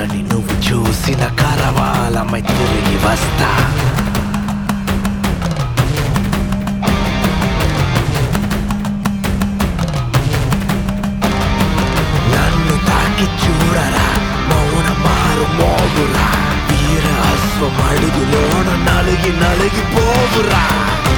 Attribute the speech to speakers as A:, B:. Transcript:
A: కలని నువ్వు చూసిన కరవాలమై తిరిగి వస్తా. నన్ను తాకి చూడరా, మౌన మారు మోగురా, వీర అశ్వం అడుగులోన నలిగిపోవురా.